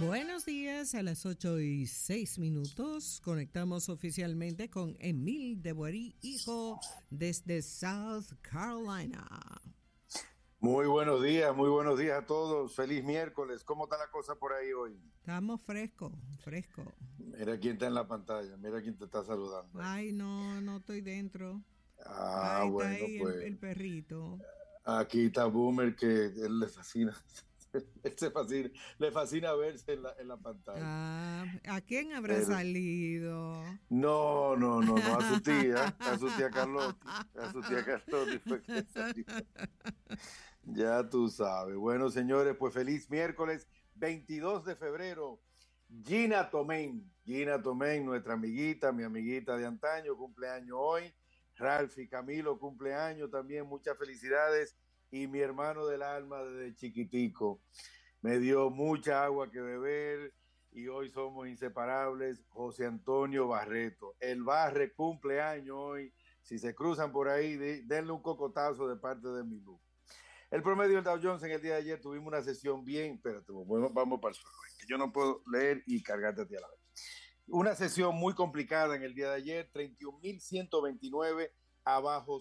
Buenos días, a las 8:06. Conectamos oficialmente con Emil de Boerí, hijo, desde South Carolina. Muy buenos días a todos. Feliz miércoles. ¿Cómo está la cosa por ahí hoy? Estamos fresco. Mira quién está en la pantalla, mira quién te está saludando ahí. Ay, no estoy dentro. Ah, Ay, está bueno, ahí pues el perrito. aquí está Boomer que él le fascina. Le fascina verse en la pantalla. Ah, ¿a quién habrá Pero salido? no, a su tía Carlotti fue que salió. Ya tú sabes. Bueno, señores, pues feliz miércoles 22 de febrero. Gina Tomén, nuestra amiguita, mi amiguita de antaño, cumpleaños hoy. Ralph y Camilo, cumpleaños también, muchas felicidades. Y mi hermano del alma desde chiquitico. Me dio mucha agua que beber y hoy somos inseparables. José Antonio Barreto. El Barre cumpleaños hoy. Si se cruzan por ahí, denle un cocotazo de parte de mi luz. El promedio del Dow Jones en el día de ayer tuvimos una sesión bien, espérate, vamos para el suelo, que yo no puedo leer y cargarte a ti a la vez. Una sesión muy complicada en el día de ayer, 31.129 abajo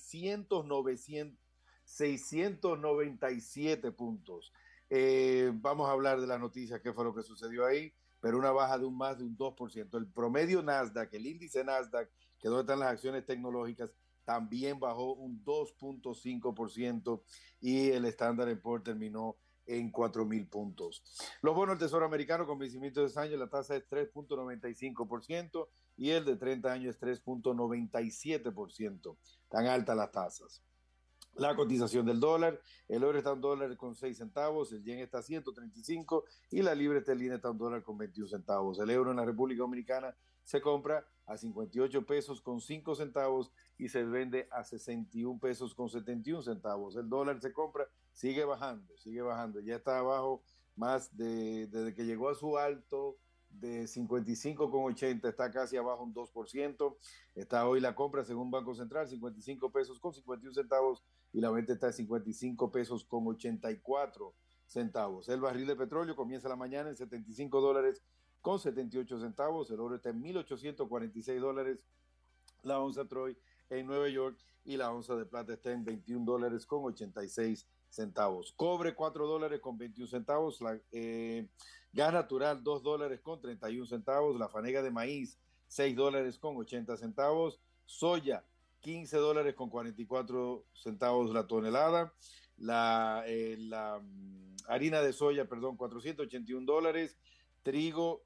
697 puntos. Vamos a hablar de las noticias, qué fue lo que sucedió ahí, pero una baja de más de un 2%. El promedio Nasdaq, el índice Nasdaq, que donde están las acciones tecnológicas, también bajó un 2.5% y el Standard & Poor's terminó en 4,000 puntos. Los bonos del Tesoro americano con vencimiento de 10 años, la tasa es 3.95% y el de 30 años es 3.97%. Tan altas las tasas. La cotización del dólar, el oro está a $1 con 6 centavos, el yen está a 135 y la libra esterlina está a $1 con 21 centavos. El euro en la República Dominicana se compra a 58 pesos con 5 centavos y se vende a 61 pesos con 71 centavos. El dólar se compra, sigue bajando, ya está abajo desde que llegó a su alto de 55,80, está casi abajo un 2%. Está hoy la compra según Banco Central, 55 pesos con 51 centavos y la venta está en 55 pesos con 84 centavos. El barril de petróleo comienza la mañana en $75 con 78 centavos. El oro está en $1,846. La onza Troy en Nueva York y la onza de plata está en $21 con 86 centavos. Cobre $4 con 21 centavos. Gas natural $2 con 31 centavos. La fanega de maíz $6 con 80 centavos. Soya $15 con 44 centavos la tonelada. La harina de soya, $481. Trigo,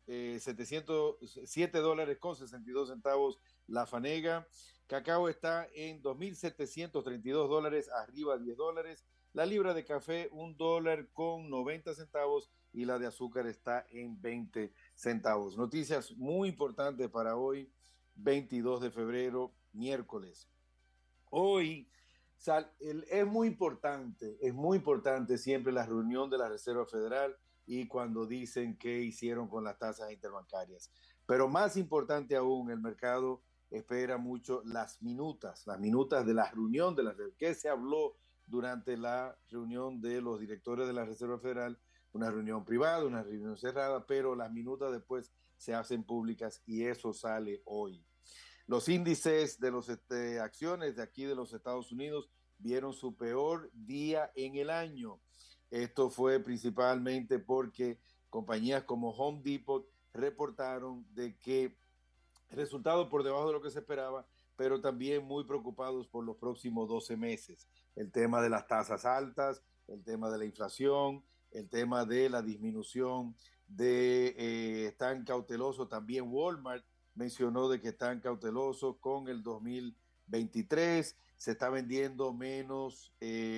$7 con 62 centavos la fanega. Cacao está en $2,732, arriba $10. La libra de café, $1 con 90 centavos y la de azúcar está en 20 centavos. Noticias muy importantes para hoy, 22 de febrero, miércoles. Hoy es muy importante siempre la reunión de la Reserva Federal y cuando dicen qué hicieron con las tasas interbancarias. Pero más importante aún, el mercado espera mucho las minutas de la reunión de la Reserva. ¿Qué se habló durante la reunión de los directores de la Reserva Federal? Una reunión privada, una reunión cerrada, pero las minutas después se hacen públicas y eso sale hoy. Los índices de las acciones de aquí de los Estados Unidos vieron su peor día en el año. Esto fue principalmente porque compañías como Home Depot reportaron de que resultados por debajo de lo que se esperaba, pero también muy preocupados por los próximos 12 meses. El tema de las tasas altas, el tema de la inflación, el tema de la disminución están cautelosos. También Walmart mencionó de que están cautelosos con el 2023. Se está vendiendo menos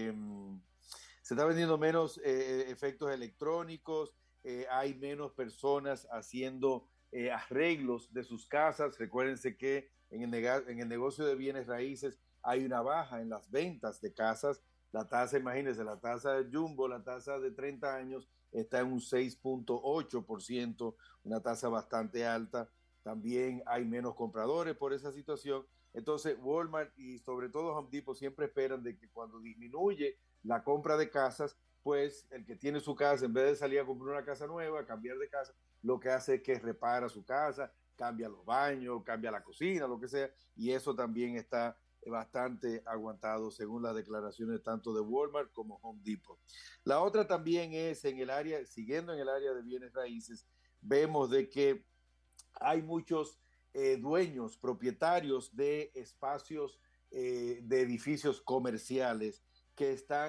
efectos electrónicos, hay menos personas haciendo arreglos de sus casas. Recuérdense que en el negocio de bienes raíces hay una baja en las ventas de casas. La tasa, imagínense, la tasa de Jumbo, la tasa de 30 años está en un 6.8%, una tasa bastante alta. También hay menos compradores por esa situación. Entonces Walmart y sobre todo Home Depot siempre esperan de que cuando disminuye la compra de casas, pues el que tiene su casa, en vez de salir a comprar una casa nueva, cambiar de casa, lo que hace es que repara su casa, cambia los baños, cambia la cocina, lo que sea, y eso también está bastante aguantado según las declaraciones tanto de Walmart como Home Depot. La otra también es en el área, siguiendo en el área de bienes raíces, vemos de que hay muchos dueños, propietarios de espacios de edificios comerciales que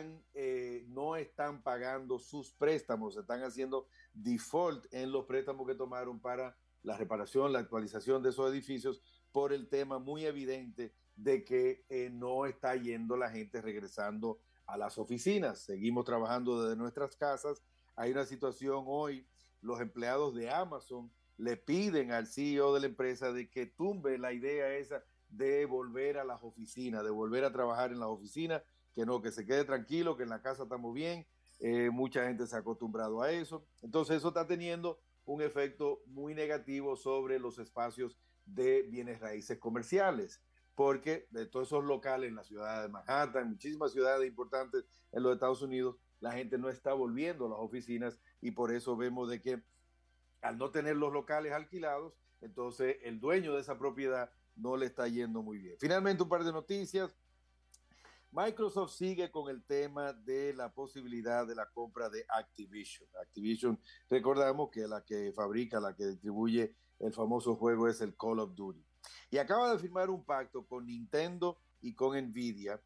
no están pagando sus préstamos, están haciendo default en los préstamos que tomaron para la reparación, la actualización de esos edificios por el tema muy evidente de que no está yendo la gente regresando a las oficinas. Seguimos trabajando desde nuestras casas. Hay una situación hoy, los empleados de Amazon le piden al CEO de la empresa de que tumbe la idea esa de volver a las oficinas, de volver a trabajar en las oficinas, que no, que se quede tranquilo, que en la casa estamos bien. Mucha gente se ha acostumbrado a eso. Entonces eso está teniendo un efecto muy negativo sobre los espacios de bienes raíces comerciales, porque de todos esos locales en la ciudad de Manhattan, muchísimas ciudades importantes en los Estados Unidos, la gente no está volviendo a las oficinas y por eso vemos de que al no tener los locales alquilados, entonces el dueño de esa propiedad no le está yendo muy bien. Finalmente, un par de noticias. Microsoft sigue con el tema de la posibilidad de la compra de Activision. Activision, recordamos que la que fabrica, la que distribuye el famoso juego es el Call of Duty. Y acaba de firmar un pacto con Nintendo y con Nvidia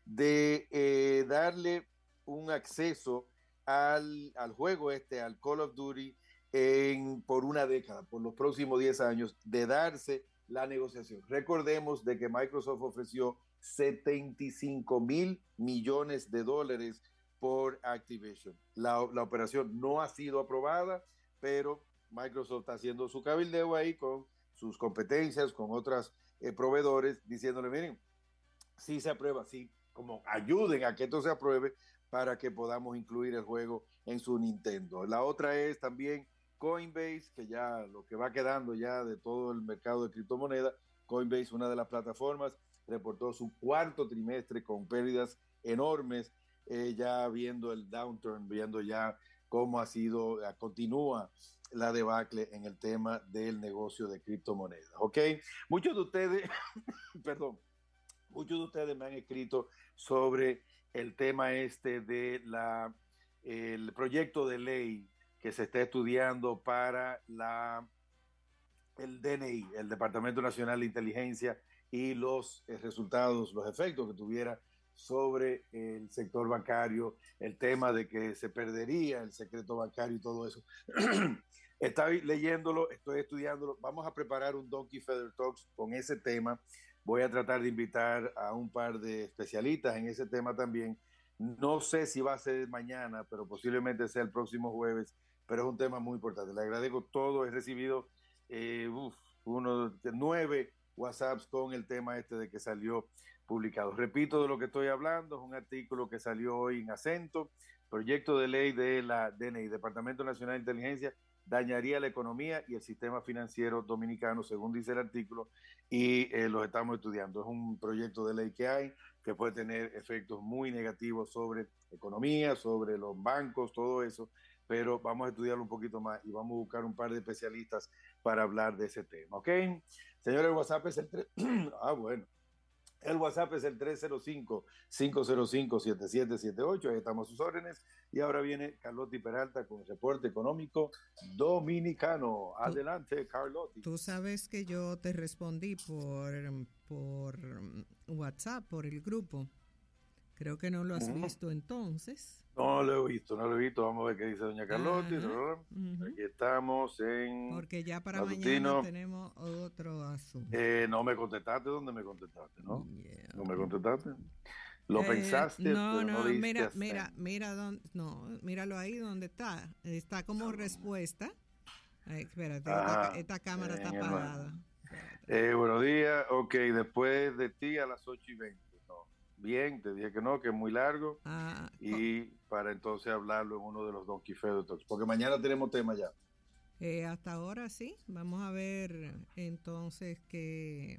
de darle un acceso al juego al Call of Duty por una década, por los próximos 10 años, de darse la negociación. Recordemos de que Microsoft ofreció 75 mil millones de dólares por Activision. La operación no ha sido aprobada, pero Microsoft está haciendo su cabildeo ahí con sus competencias, con otros proveedores, diciéndole, miren, si se aprueba, sí, como ayuden a que esto se apruebe para que podamos incluir el juego en su Nintendo. La otra es también Coinbase, que ya lo que va quedando ya de todo el mercado de criptomonedas. Coinbase, una de las plataformas, reportó su cuarto trimestre con pérdidas enormes, ya viendo el downturn, viendo ya cómo continúa la debacle en el tema del negocio de criptomonedas. ¿Ok? Muchos de ustedes, perdón, muchos de ustedes me han escrito sobre el tema de el proyecto de ley que se está estudiando para el DNI, el Departamento Nacional de Inteligencia, y los resultados, los efectos que tuviera sobre el sector bancario, el tema de que se perdería el secreto bancario y todo eso. Estoy leyéndolo, estoy estudiándolo. Vamos a preparar un Donkey Feather Talks con ese tema. Voy a tratar de invitar a un par de especialistas en ese tema también. No sé si va a ser mañana, pero posiblemente sea el próximo jueves, pero es un tema muy importante. Le agradezco todo. He recibido unos 9 WhatsApps con el tema de que salió publicado. Repito de lo que estoy hablando, es un artículo que salió hoy en Acento, proyecto de ley de la DNI, Departamento Nacional de Inteligencia, dañaría la economía y el sistema financiero dominicano, según dice el artículo, y los estamos estudiando. Es un proyecto de ley que hay, que puede tener efectos muy negativos sobre economía, sobre los bancos, todo eso, pero vamos a estudiarlo un poquito más y vamos a buscar un par de especialistas para hablar de ese tema, ¿ok? Señor, el WhatsApp es el 3... bueno. El WhatsApp es el 305-505-7778. Ahí estamos a sus órdenes. Y ahora viene Carlotti Peralta con el reporte económico dominicano. Adelante, Carlotti. Tú sabes que yo te respondí por WhatsApp, por el grupo. Creo que no lo has visto entonces. No lo he visto. Vamos a ver qué dice doña Carlotti. Aquí estamos en... Porque ya para mañana tenemos otro asunto. No me contestaste. ¿Dónde me contestaste? ¿No? Yeah. ¿No me contestaste? ¿Lo pensaste? No, míralo ahí donde está. Está como respuesta. Espérate, esta cámara está apagada. Buenos días. Ok, después de ti a las 8:20. Bien, te dije que no, que es muy largo. Y para entonces hablarlo en uno de los Donkey Feather Talks, porque mañana tenemos tema ya. Hasta ahora sí. Vamos a ver entonces qué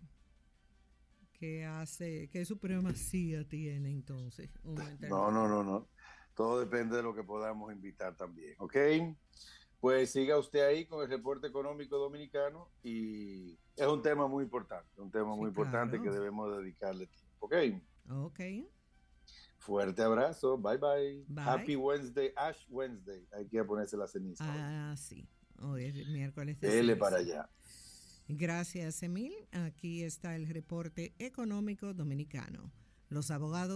hace, qué supremacía tiene entonces. No. Todo depende de lo que podamos invitar también, ¿ok? Pues siga usted ahí con el reporte económico dominicano y es un tema Sí, muy importante que claro. debemos dedicarle tiempo, ¿ok? Ok. Fuerte abrazo, bye bye. Bye. Happy Wednesday, Ash Wednesday. Hay que ponerse la ceniza hoy. Ah, sí. Hoy es miércoles de Dele para ceniza. allá. Gracias, Emil. Aquí está el reporte económico dominicano. Los abogados